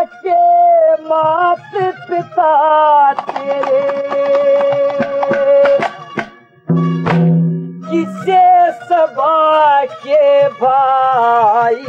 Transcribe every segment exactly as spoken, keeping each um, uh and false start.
के मात पिता तेरे, किसे सबा के भाई,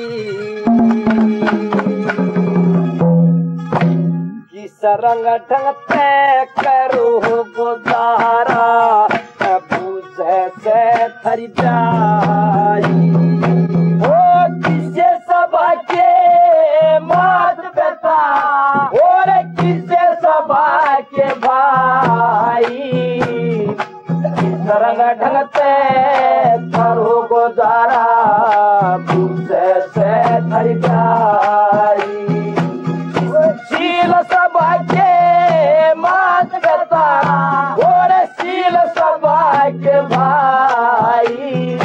किस रंग ढंग तय करो गुजारा, पूछे से खरीदारी। ओ किसे सबा के मात पिता और किसे सबा के भाई, किस रंग ढंग तय करो गुजारा, पूछे से खरीदारी। शील सभा के मात पिता और शील सभा के भाई,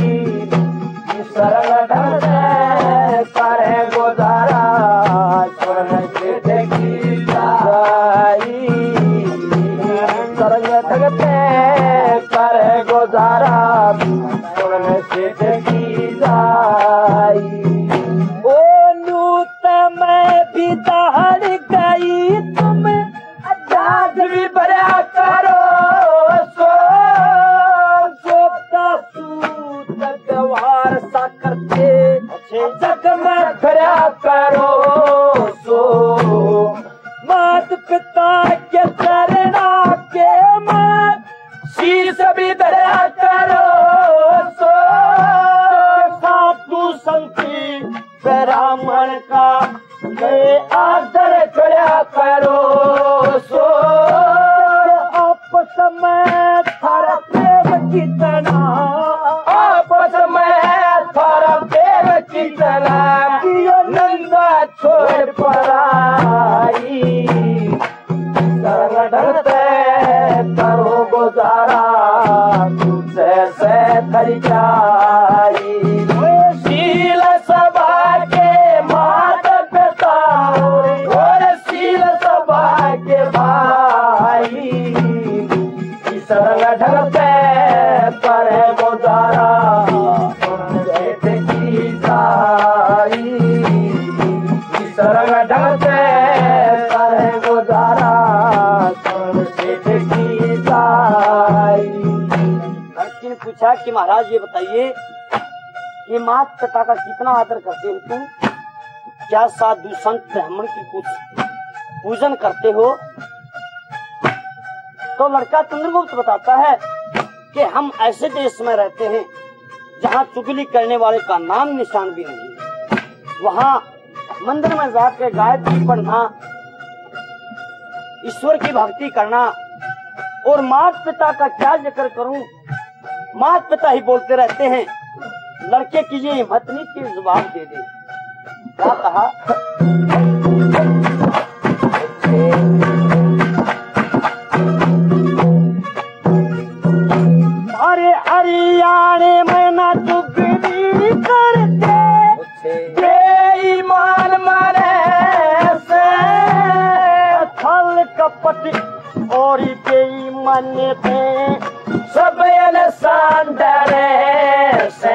सरल ढंग से करे गुजारा, स्वर्ण से की जाई, सरल ढंग से करे गुजारा, स्वर्ण से की जाई। ओ नूत में भी दहड़ गई तुम, अजाद भी भरा करो सो, सोता सूत व्यवहार सा करते, जग में भरा करो सो। मात पिता के चरणा के में शीश भी धरा करो सो, साधु संती ब्राह्मण का आदर खड़ा करो सो। आपस में थारा प्रेम कितना, आपस में थारा प्रेम कितना, नंदा छोड़ पराई, सरल ढंगते करो गुजारा, तुझसे से खरीदारी। शील सभा के मात पिता और शील सभा के भाई, सरल ढंग से करे गुजारा, तुझसे की जाई, सरल ढंग से करे गुजारा, तुझसे की जाई। लड़की ने पूछा कि महाराज ये बताइए कि मात पिता का कितना आदर करते हो तुम, क्या साधु संत ब्राह्मण की कुछ पूजन करते हो? तो लड़का चंद्रगुप्त बताता है कि हम ऐसे देश में रहते हैं जहाँ चुगली करने वाले का नाम निशान भी नहीं, वहाँ मंदिर में जाकर गायत्री पढ़ना, ईश्वर की भक्ति करना, और मात पिता का क्या जिक्र करूं, मात पिता ही बोलते रहते हैं। लड़के की ये हिम्मत नहीं कि जवाब दे दे। क्या कहा? अरे हरियाणे में ना चुगली करते, बेईमान मारे से, छल कपट और बेईमान थे, सब इंसान डरे से।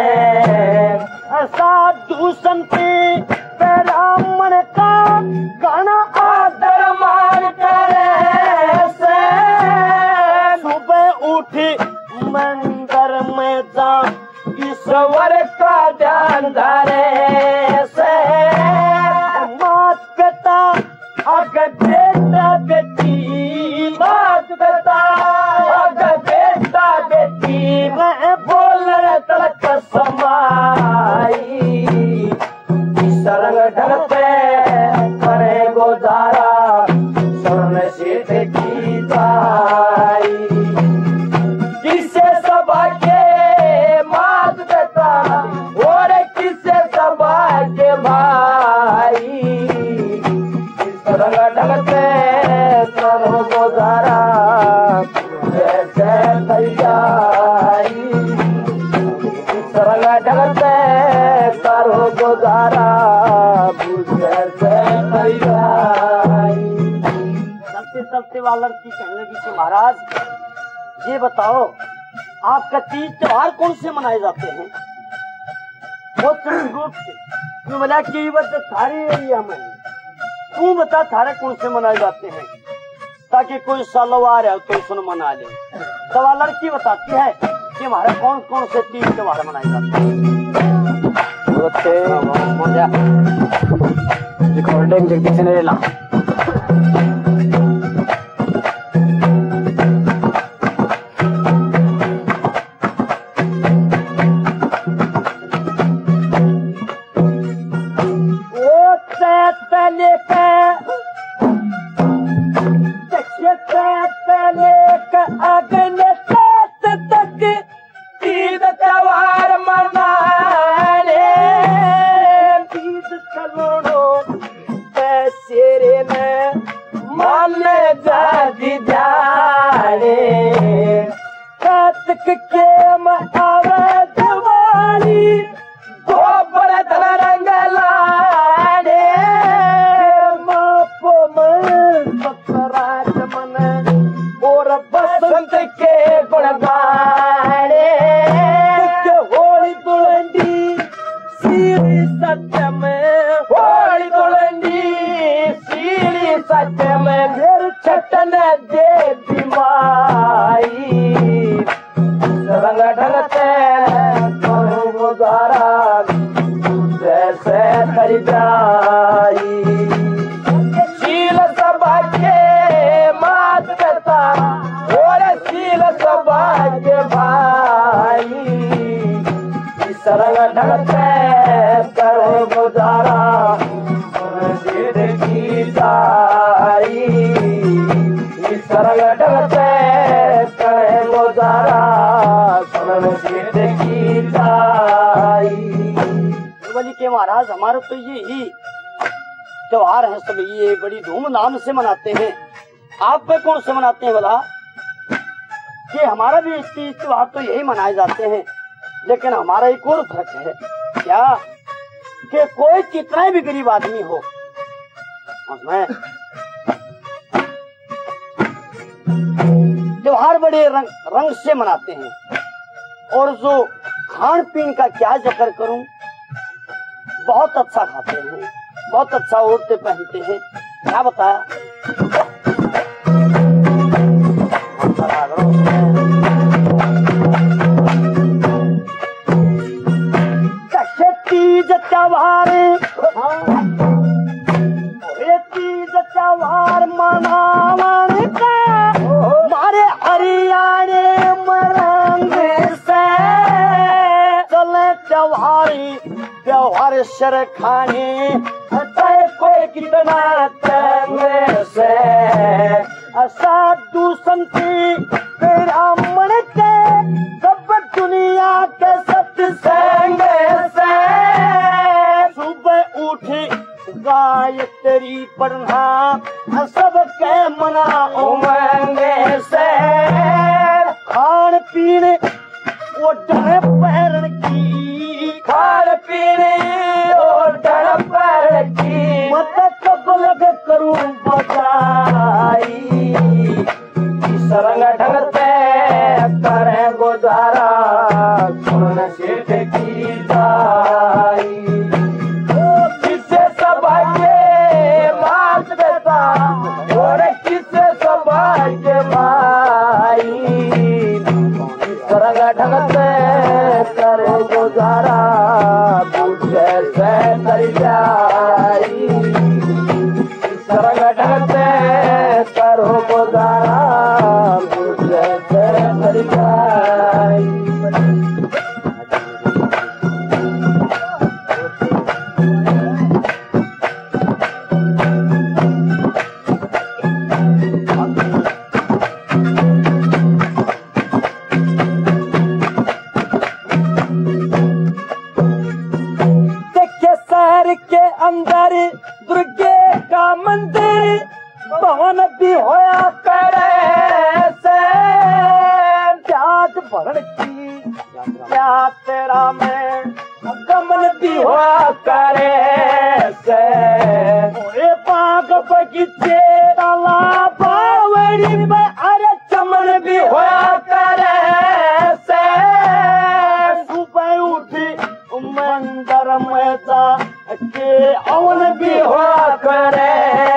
साधु संती ब्राह्मण का गण आदर मान करे से, सुबह उठी मंदिर में जा ईश्वर का ध्यान धरे से। मात पिता अगर बेटा बेटी, मात पिता अगर बेटा बेटी, मैं बोल तलक समाई, सरल ढंग से करे गुजारा, स्वर्ण से की जाई। किसे सबा के मात पिता और किसे सबा के भाई, सरल ढंग से करो गुजारा, जैसे तैयारी, सरल ढंग से करो गुजारा, जैसे तैयारी। चलते चलते वाला लड़की कहने लगी कि महाराज ये बताओ आपका तीज त्योहार कौन से मनाए जाते हैं? वो चंद्रगुप्त बोला कि ये बात सारी रही हमें, तू बता थारे कौन से मनाए जाते हैं, ताकि कोई सालोवार है तो सुन मना ले। तो लड़की बताती है कि हमारे कौन कौन से तीज त्योहार मनाए जाते हैं। रिकॉर्डिंग जल्दी से नहीं ला। के महाराज हमारे तो ये ही त्योहार है, सब ये बड़ी धूमधाम से मनाते हैं। आप पे कौन से मनाते हैं भला? कि हमारा भी तीज त्योहार तो यही मनाए जाते हैं, लेकिन हमारा एक और फर्क है क्या कि कोई कितना भी गरीब आदमी हो उसमें त्योहार बड़े रंग, रंग से मनाते हैं। और जो खान पीन का क्या जिक्र करूं, बहुत अच्छा खाते हैं, बहुत अच्छा ओढ़ते पहनते हैं। क्या बताया तीज त्योहार, तीज त्योहार मनावन का मारे हरियाणे मरंग से चले त्योहारी त्योहार शर खाने कोई कितना तंग से साधु संती ब्राह्मण के सब दुनिया के सत्संग से सुबह उठी गायत्री पढ़ना सबके मना उमंग से खान पीने वो डर पैर की खान पीने वो डर पैर की मत कब लग करूं बजाई सरंग ढंग से करे गुजारा सुन सेठ की जाई किसे सभाग्य मात बेटा और किसे सभाग्य भाई सरंग ढंग से करे गुजारा पूछे से कर जाई सरंग ढंग से करो गुजारा पूछे से कर जाई। के अंदर दुर्गे का मंदिर भवन भी होया करे से जात भरण की क्या तेरा में गमन भी होया करे से बाग बगीचे तालाब बावड़ी में अरे चमन भी होया करे से सुबह उठी मंदिर में जा के अवन भी हुआ करे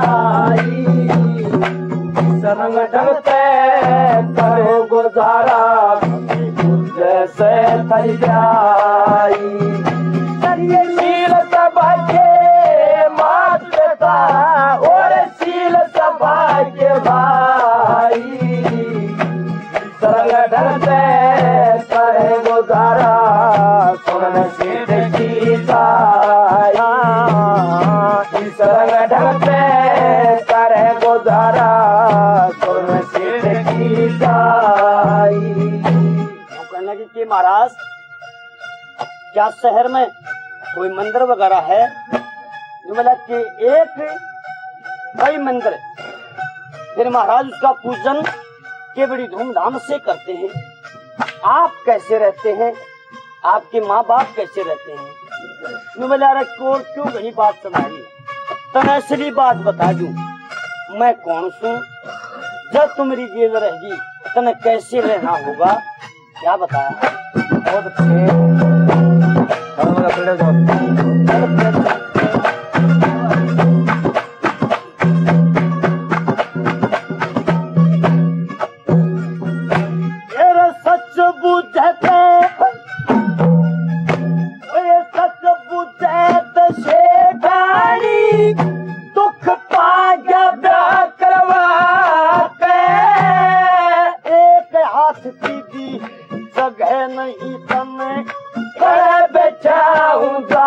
जाई सरंग ढंगते करो गुजारा जैसे थई जाई शील सभा के माता और शील सभा के भाई सरंग ढंगते करे गुजारा सुन सीध की जाई सरंग ढंगते करे गुजारा सुन सीध की जाई। कहने लगी कि महाराज क्या शहर में कोई मंदिर वगैरह है? जो बोला कि एक कई मंदिर है। फिर महाराज उसका पूजन के बड़ी धूमधाम से करते हैं। आप कैसे रहते हैं? आपके माँ बाप कैसे रहते हैं? मैं बोला को क्यों घनी बात सुनाई? तने असली बात बता दूं मैं कौन सू? जब तुम मेरी गेज रहेगी तने कैसे रहना होगा? क्या बताया? बहुत अच्छे सच बुझते सच बुझते शेखानी दुख पाया करवा एक हाथ की दी जगह नहीं तने बेचाऊंगा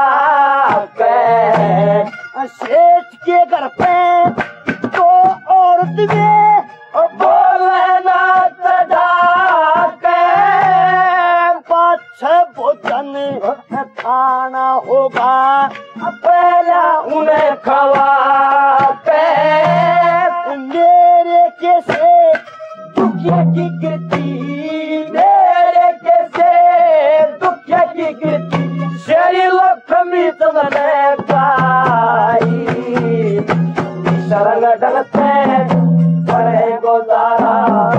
सेठ के घर पे तो औरत में बोले ना चढ़ा के पाँच भोजन खाना होगा पहला उन्हें खवा के मेरे कैसे दुखिया की गिरती मेरे कैसे दुखिया की गिरती शेरी लक्ष्मी तमने पाई सरंग ढलते करे गुजारा